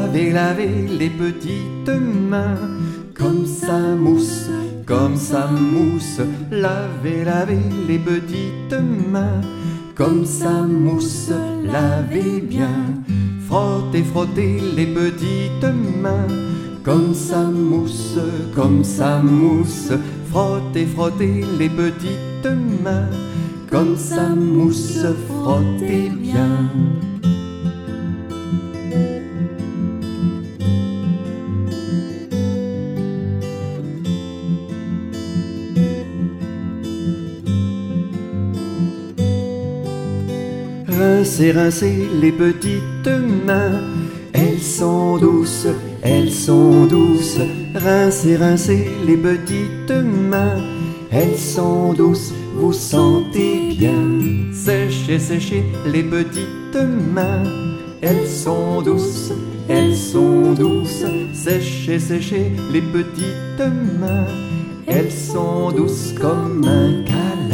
Lavez, lavez les petites mains, comme ça mousse, comme ça mousse. Lavez, lavez les petites mains, comme ça mousse. Lavez bien, frottez, frottez les petites mains, comme ça mousse, comme ça mousse. Frottez, frottez les petites mains, comme ça mousse. Frottez bien. Rincez, rincez les petites mains, elles sont douces, elles sont douces. Rincez, rincez les petites mains, elles sont douces, vous sentez bien. Séchez, séchez les petites mains, elles sont douces, elles sont douces. Séchez, séchez les petites mains, elles sont douces comme un câlin.